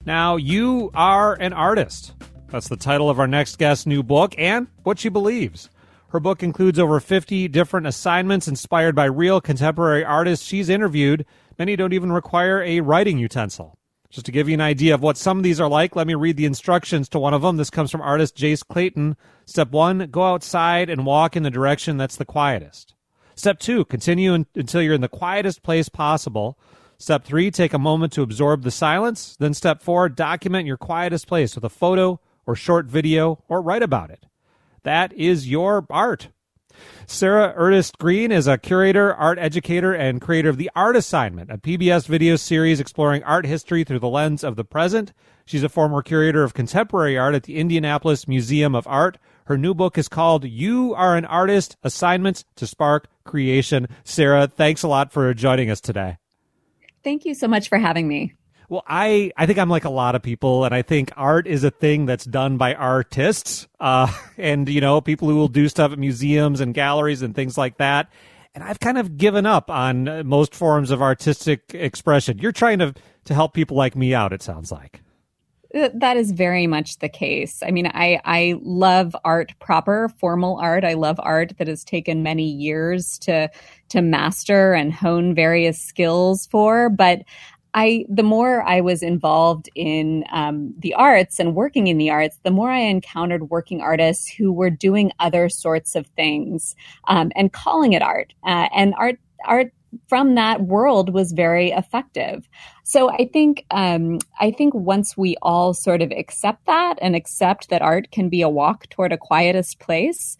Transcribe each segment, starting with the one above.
Now, you are an artist. That's the title of our next guest's new book and what she believes. Her book includes over 50 different assignments inspired by real contemporary artists she's interviewed. Many don't even require a writing utensil. Just to give you an idea of what some of these are like, let me read the instructions to one of them. This comes from artist Jace Clayton. Step 1, go outside and walk in the direction that's the quietest. Step 2, continue until you're in the quietest place possible. Step 3, take a moment to absorb the silence. Then step 4, document your quietest place with a photo or short video or write about it. That is your art. Sarah Ernest Green is a curator, art educator, and creator of The Art Assignment, a PBS video series exploring art history through the lens of the present. She's a former curator of contemporary art at the Indianapolis Museum of Art. Her new book is called You Are an Artist, Assignments to Spark Creation. Sarah, thanks a lot for joining us today. Thank you so much for having me. Well, I think I'm like a lot of people, and I think art is a thing that's done by artists, and, you know, people who will do stuff at museums and galleries and things like that. And I've kind of given up on most forms of artistic expression. You're trying to help people like me out, it sounds like. That is very much the case. I mean, I love art proper, formal art. I love art that has taken many years to master and hone various skills for, but the more I was involved in the arts and working in the arts, the more I encountered working artists who were doing other sorts of things and calling it art. And art from that world was very effective. So I think once we all sort of accept that and accept that art can be a walk toward a quietest place,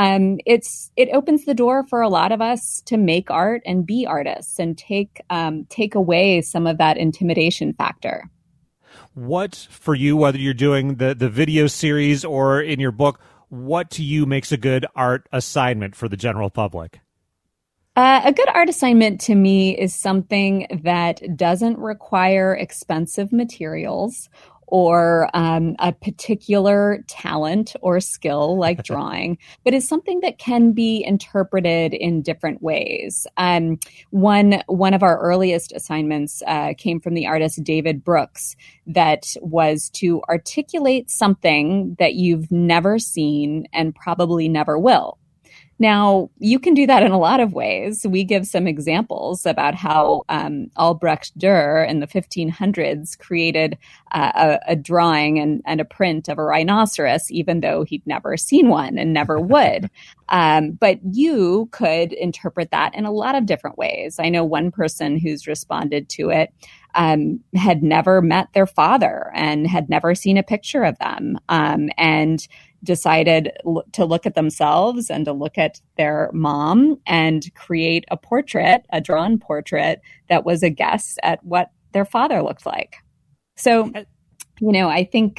it opens the door for a lot of us to make art and be artists and take away some of that intimidation factor. What for you, whether you're doing the video series or in your book, what to you makes a good art assignment for the general public? A good art assignment to me is something that doesn't require expensive materials or a particular talent or skill like drawing, but is something that can be interpreted in different ways. One of our earliest assignments came from the artist David Brooks, that was to articulate something that you've never seen and probably never will. Now, you can do that in a lot of ways. We give some examples about how Albrecht Dürer in the 1500s created a drawing and a print of a rhinoceros, even though he'd never seen one and never would. But you could interpret that in a lot of different ways. I know one person who's responded to it had never met their father and had never seen a picture of them, and decided to look at themselves and to look at their mom and create a drawn portrait that was a guess at what their father looked like. So, you know, I think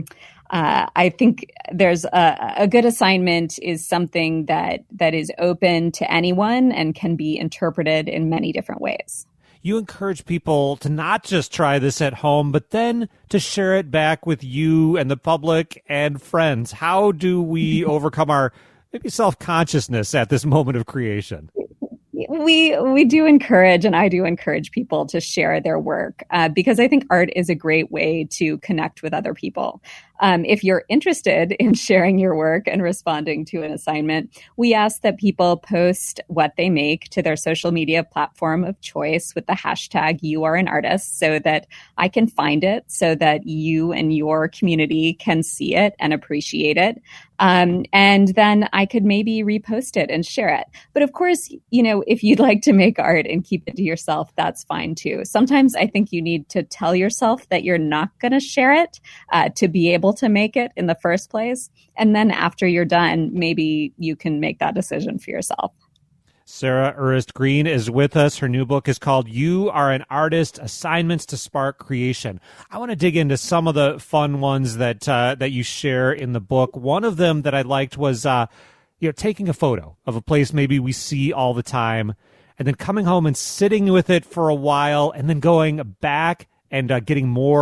there's a good assignment is something that is open to anyone and can be interpreted in many different ways. You encourage people to not just try this at home, but then to share it back with you and the public and friends. How do we overcome our maybe self-consciousness at this moment of creation? We do encourage, and I do encourage people to share their work because I think art is a great way to connect with other people. If you're interested in sharing your work and responding to an assignment, we ask that people post what they make to their social media platform of choice with the hashtag #YouAreAnArtist so that I can find it, so that you and your community can see it and appreciate it. And then I could maybe repost it and share it. But of course, you know, if you'd like to make art and keep it to yourself, that's fine too. Sometimes I think you need to tell yourself that you're not going to share it to be able to make it in the first place. And then after you're done, maybe you can make that decision for yourself. Sarah Ernest Green is with us. Her new book is called You Are an Artist, Assignments to Spark Creation. I want to dig into some of the fun ones that you share in the book. One of them that I liked was taking a photo of a place maybe we see all the time and then coming home and sitting with it for a while and then going back and getting more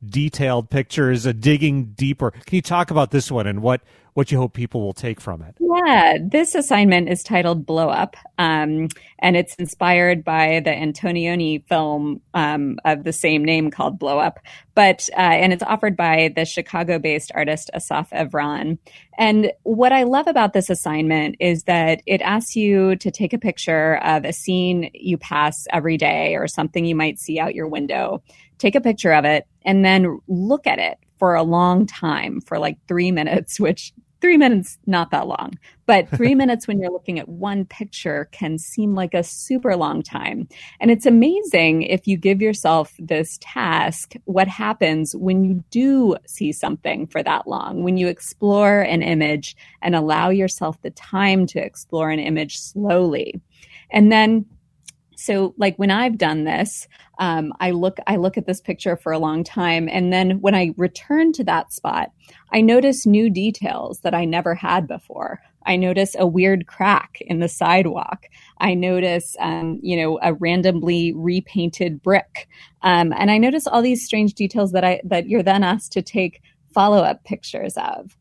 detailed pictures, digging deeper. Can you talk about this one and what you hope people will take from it? Yeah, this assignment is titled Blow Up, and it's inspired by the Antonioni film of the same name called Blow Up. And it's offered by the Chicago-based artist Asaf Evran. And what I love about this assignment is that it asks you to take a picture of a scene you pass every day or something you might see out your window. Take a picture of it and then look at it for a long time, for like 3 minutes, which 3 minutes, not that long, but 3 minutes when you're looking at one picture can seem like a super long time. And it's amazing if you give yourself this task, what happens when you do see something for that long, when you explore an image and allow yourself the time to explore an image slowly. And then so like when I've done this, I look at this picture for a long time. And then when I return to that spot, I notice new details that I never had before. I notice a weird crack in the sidewalk. I notice, a randomly repainted brick. And I notice all these strange details that you're then asked to take follow-up pictures of.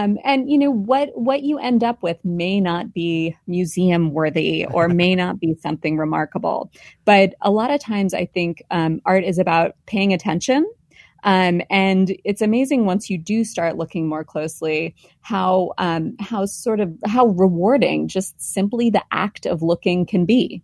What you end up with may not be museum worthy or may not be something remarkable. But a lot of times I think art is about paying attention. And it's amazing once you do start looking more closely how rewarding just simply the act of looking can be.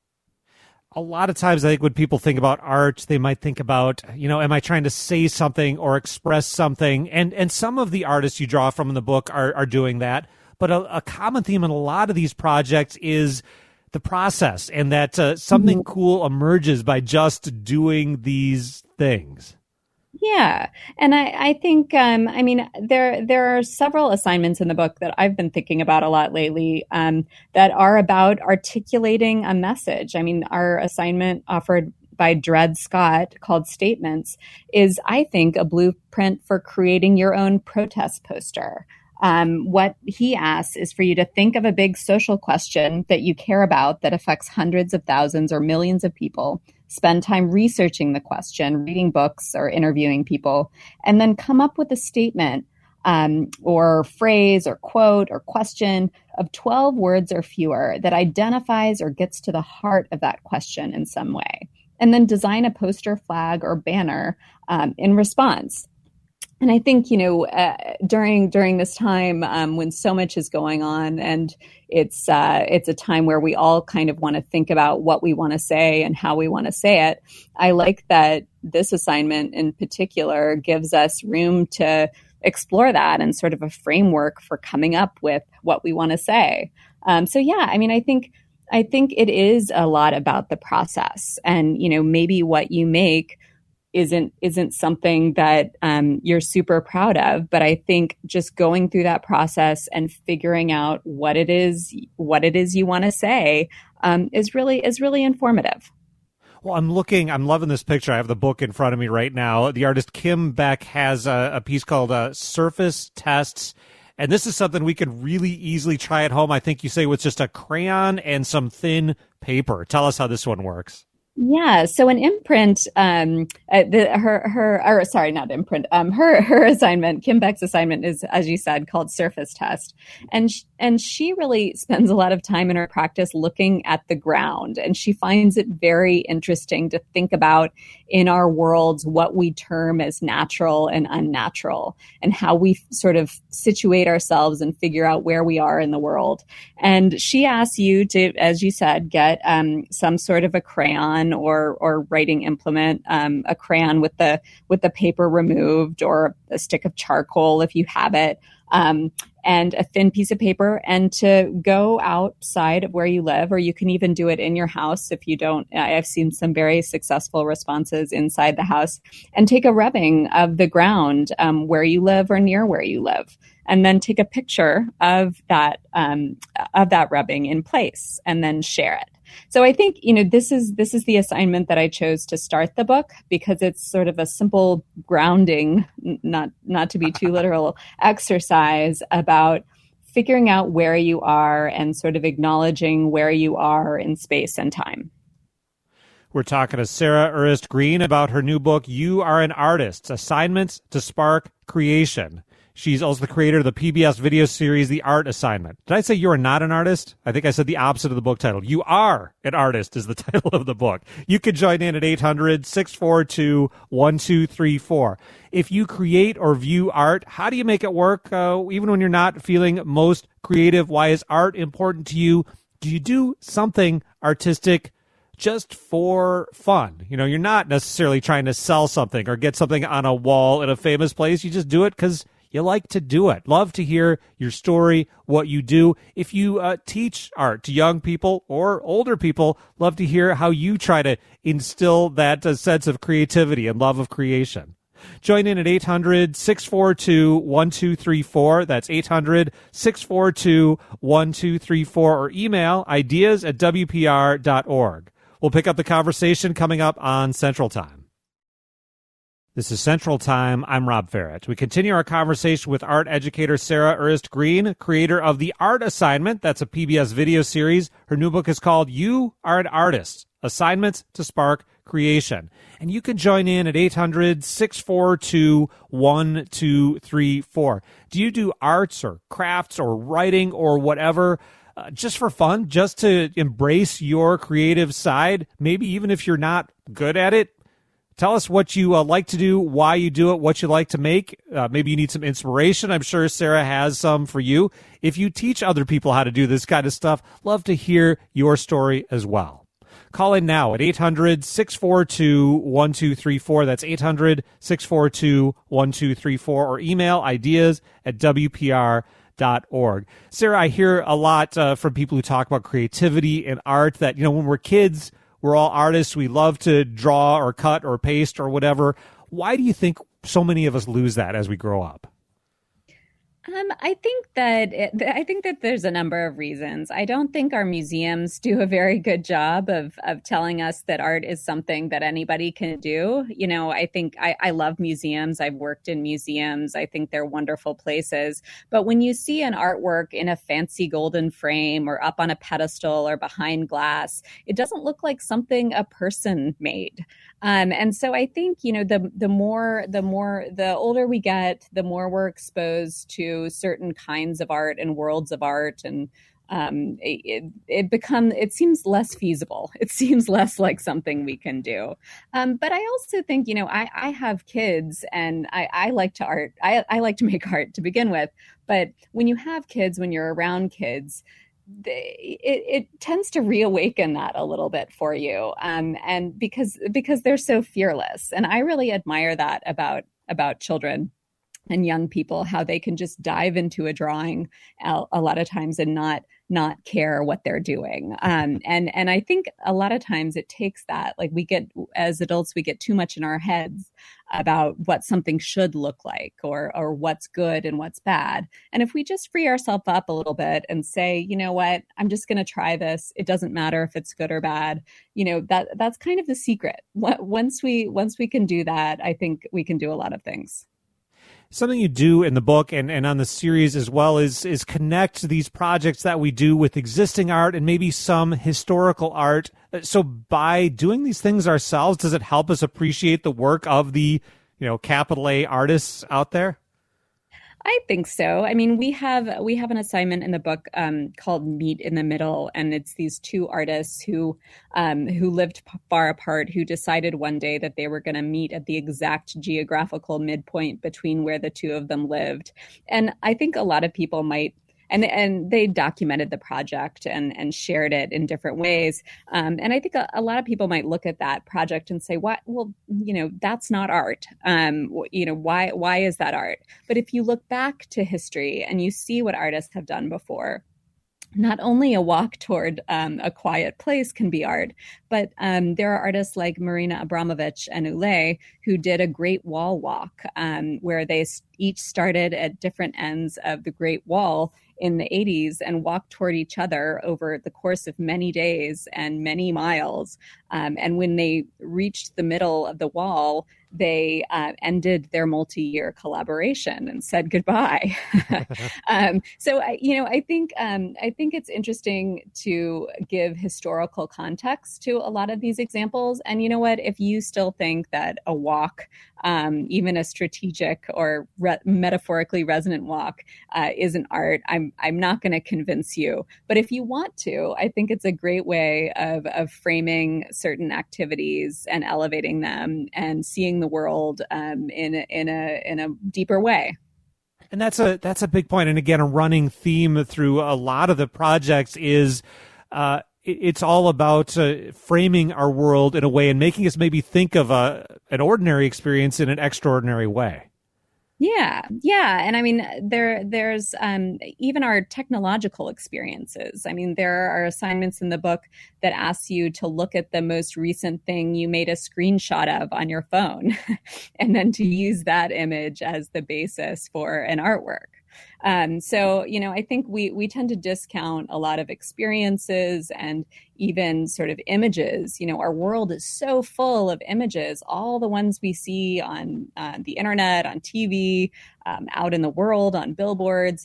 A lot of times, I think when people think about art, they might think about, am I trying to say something or express something? And some of the artists you draw from in the book are doing that. But a common theme in a lot of these projects is the process, and that something cool emerges by just doing these things. Yeah. And I think, there are several assignments in the book that I've been thinking about a lot lately that are about articulating a message. I mean, our assignment offered by Dred Scott called Statements is, I think, a blueprint for creating your own protest poster. What he asks is for you to think of a big social question that you care about that affects hundreds of thousands or millions of people. Spend time researching the question, reading books or interviewing people, and then come up with a statement or phrase or quote or question of 12 words or fewer that identifies or gets to the heart of that question in some way. And then design a poster, flag, or banner in response. And I think, during this time when so much is going on, and it's a time where we all kind of want to think about what we want to say and how we want to say it. I like that this assignment in particular gives us room to explore that and sort of a framework for coming up with what we want to say. I think it is a lot about the process, and maybe what you make isn't something that you're super proud of, but I think just going through that process and figuring out what it is you want to say is really informative. Well, I'm loving this picture. I have the book in front of me right now. The artist Kim Beck has a piece called Surface Tests. And this is something we could really easily try at home. I think you say with just a crayon and some thin paper. Tell us how this one works. Yeah. So an imprint, her assignment, Kim Beck's assignment is, as you said, called Surface Test. And she really spends a lot of time in her practice looking at the ground. And she finds it very interesting to think about in our worlds what we term as natural and unnatural, and how we sort of situate ourselves and figure out where we are in the world. And she asks you to, as you said, get some sort of a crayon or writing implement, a crayon with the paper removed, or a stick of charcoal if you have it, and a thin piece of paper, and to go outside of where you live, or you can even do it in your house if you don't. I've seen some very successful responses inside the house, and take a rubbing of the ground where you live or near where you live, and then take a picture of that rubbing in place, and then share it. So I think, this is the assignment that I chose to start the book, because it's sort of a simple grounding, not to be too literal, exercise about figuring out where you are and sort of acknowledging where you are in space and time. We're talking to Sarah Urist Green about her new book, You Are an Artist, Assignments to Spark Creation. She's also the creator of the PBS video series, The Art Assignment. Did I say you are not an artist? I think I said the opposite of the book title. You Are an Artist is the title of the book. You can join in at 800-642-1234. If you create or view art, how do you make it work even when you're not feeling most creative? Why is art important to you? Do you do something artistic just for fun? You know, you're not necessarily trying to sell something or get something on a wall in a famous place. You just do it because you like to do it. Love to hear your story, what you do. If you teach art to young people or older people, love to hear how you try to instill that sense of creativity and love of creation. Join in at 800-642-1234. That's 800-642-1234, or email ideas@wpr.org. We'll pick up the conversation coming up on Central Time. This is Central Time. I'm Rob Farrett. We continue our conversation with art educator Sarah Urist Green, creator of The Art Assignment. That's a PBS video series. Her new book is called You Are an Artist, Assignments to Spark Creation. And you can join in at 800-642-1234. Do you do arts or crafts or writing or whatever just for fun, just to embrace your creative side? Maybe even if you're not good at it, tell us what you like to do, why you do it, what you like to make. Maybe you need some inspiration. I'm sure Sarah has some for you. If you teach other people how to do this kind of stuff, love to hear your story as well. Call in now at 800-642-1234. That's 800-642-1234, or email ideas@wpr.org. Sarah, I hear a lot from people who talk about creativity and art that, you know, when we're kids, we're all artists. We love to draw or cut or paste or whatever. Why do you think so many of us lose that as we grow up? I think that there's a number of reasons. I don't think our museums do a very good job of telling us that art is something that anybody can do. You know, I think I love museums. I've worked in museums. I think they're wonderful places. But when you see an artwork in a fancy golden frame or up on a pedestal or behind glass, it doesn't look like something a person made. And so I think, you know, the older we get, the more we're exposed to certain kinds of art and worlds of art, and it seems less feasible. It seems less like something we can do. But I also think, you know, I have kids, and I like to art. I like to make art to begin with. But when you have kids, when you're around kids, it tends to reawaken that a little bit for you, and because they're so fearless, and I really admire that about children and young people, how they can just dive into a drawing a lot of times and not care what they're doing. And I think a lot of times it takes that, like, as adults, we get too much in our heads about what something should look like, or what's good and what's bad. And if we just free ourselves up a little bit and say, you know what, I'm just going to try this. It doesn't matter if it's good or bad. You know, that's kind of the secret. Once we can do that, I think we can do a lot of things. Something you do in the book and on the series as well is connect these projects that we do with existing art and maybe some historical art. So by doing these things ourselves, does it help us appreciate the work of the, you know, capital A artists out there? I think so. I mean, we have an assignment in the book called Meet in the Middle, and it's these two artists who lived far apart, who decided one day that they were going to meet at the exact geographical midpoint between where the two of them lived. And I think a lot of people might. And they documented the project and shared it in different ways. And I think a lot of people might look at that project and say, "What? Well, you know, that's not art. You know, why is that art?" But if you look back to history and you see what artists have done before, not only a walk toward a quiet place can be art, but there are artists like Marina Abramović and Ulay who did a Great Wall walk, where they each started at different ends of the Great Wall in the 80s and walked toward each other over the course of many days and many miles. And when they reached the middle of the wall, they ended their multi-year collaboration and said goodbye. So I think it's interesting to give historical context to a lot of these examples. And you know what? If you still think that a walk, even a strategic or metaphorically resonant walk, is an art, I'm not going to convince you. But if you want to, I think it's a great way of framing certain activities and elevating them and seeing the world in a deeper way. And that's a big point. And again, a running theme through a lot of the projects is it's all about framing our world in a way and making us maybe think of an ordinary experience in an extraordinary way. Yeah. And I mean, there's even our technological experiences. I mean, there are assignments in the book that ask you to look at the most recent thing you made a screenshot of on your phone and then to use that image as the basis for an artwork. So, I think we tend to discount a lot of experiences and even sort of images. Our world is so full of images, all the ones we see on the internet, on TV, out in the world, on billboards.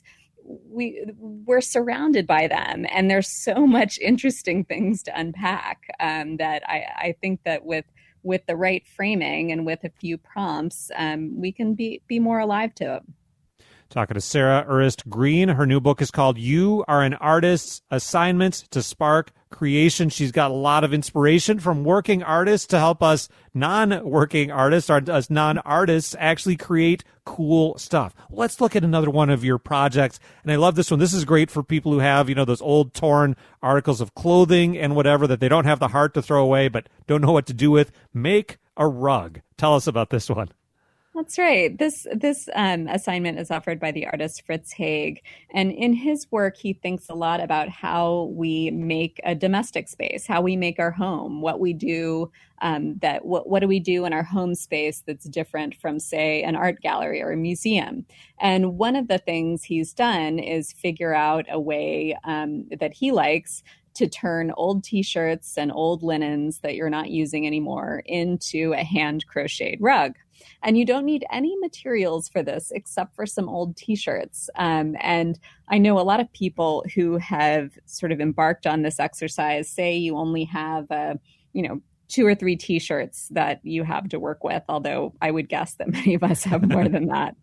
We're surrounded by them, and there's so much interesting things to unpack that I think that with the right framing and with a few prompts, we can be more alive to it. Talking to Sarah Urist Green. Her new book is called You Are an Artist's Assignments to Spark Creation. She's got a lot of inspiration from working artists to help us non-working artists, or us non-artists, actually create cool stuff. Let's look at another one of your projects. And I love this one. This is great for people who have, those old torn articles of clothing and whatever that they don't have the heart to throw away but don't know what to do with. Make a rug. Tell us about this one. That's right. This assignment is offered by the artist Fritz Haag. And in his work, he thinks a lot about how we make a domestic space, how we make our home, what we do, what do we do in our home space that's different from, say, an art gallery or a museum. And one of the things he's done is figure out a way that he likes to turn old t-shirts and old linens that you're not using anymore into a hand crocheted rug. And you don't need any materials for this except for some old t-shirts. And I know a lot of people who have sort of embarked on this exercise say you only have, 2 or 3 t-shirts that you have to work with, although I would guess that many of us have more than that.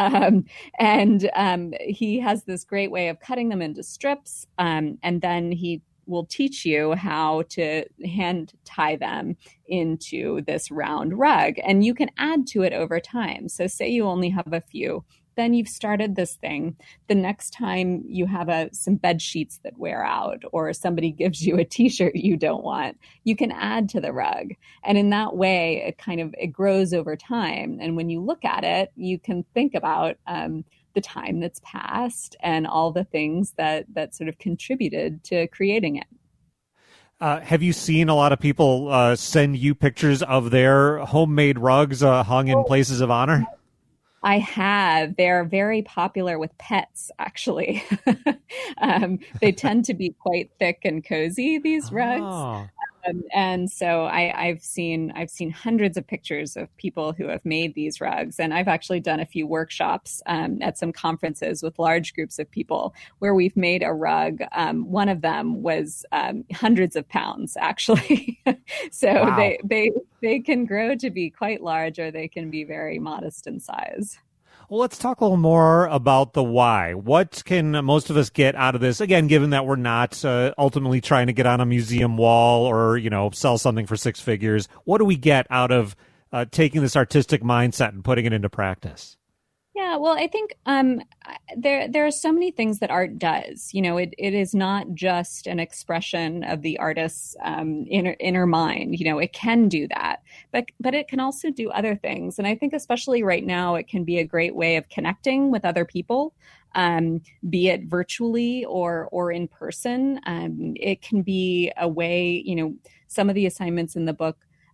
He has this great way of cutting them into strips, and then he will teach you how to hand tie them into this round rug. And you can add to it over time. So say you only have a few, then you've started this thing. The next time you have some bed sheets that wear out, or somebody gives you a t-shirt you don't want, you can add to the rug. And in that way, it grows over time. And when you look at it, you can think about the time that's passed and all the things that sort of contributed to creating it. Have you seen a lot of people send you pictures of their homemade rugs hung in places of honor? I have. They're very popular with pets, actually. They tend to be quite thick and cozy, these rugs. And so I've seen hundreds of pictures of people who have made these rugs. And I've actually done a few workshops at some conferences with large groups of people where we've made a rug. One of them was hundreds of pounds, actually. So wow. They can grow to be quite large, or they can be very modest in size. Well, let's talk a little more about the why. What can most of us get out of this? Again, given that we're not ultimately trying to get on a museum wall or, sell something for 6 figures, what do we get out of taking this artistic mindset and putting it into practice? Yeah, well, I think there are so many things that art does. It is not just an expression of the artist's inner mind. It can do that, but it can also do other things. And I think especially right now, it can be a great way of connecting with other people, be it virtually or in person. It can be a way, some of the assignments in the book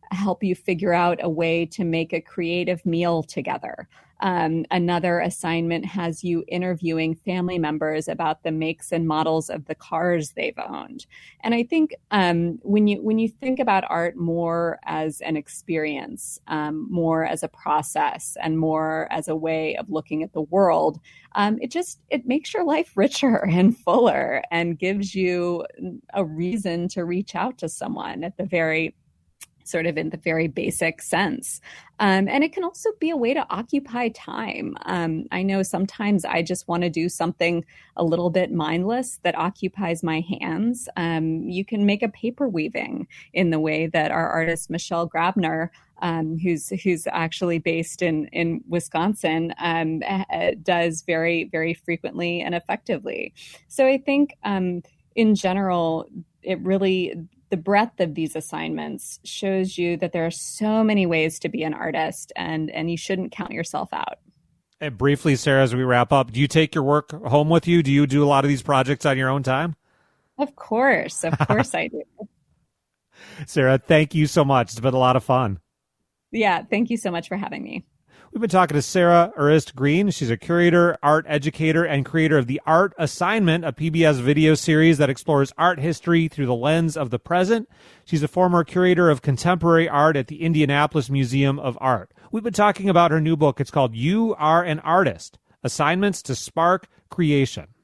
help you figure out a way to make a creative meal together. Another assignment has you interviewing family members about the makes and models of the cars they've owned. And I think when you think about art more as an experience, more as a process, and more as a way of looking at the world, it makes your life richer and fuller, and gives you a reason to reach out to someone at the very in the very basic sense. And it can also be a way to occupy time. I know sometimes I just want to do something a little bit mindless that occupies my hands. You can make a paper weaving in the way that our artist Michelle Grabner, who's actually based in Wisconsin, does very, very frequently and effectively. So I think in general, the breadth of these assignments shows you that there are so many ways to be an artist, and you shouldn't count yourself out. And briefly, Sarah, as we wrap up, do you take your work home with you? Do you do a lot of these projects on your own time? Of course I do. Sarah, thank you so much. It's been a lot of fun. Yeah, thank you so much for having me. We've been talking to Sarah Urist-Green. She's a curator, art educator, and creator of The Art Assignment, a PBS video series that explores art history through the lens of the present. She's a former curator of contemporary art at the Indianapolis Museum of Art. We've been talking about her new book. It's called You Are an Artist: Assignments to Spark Creation.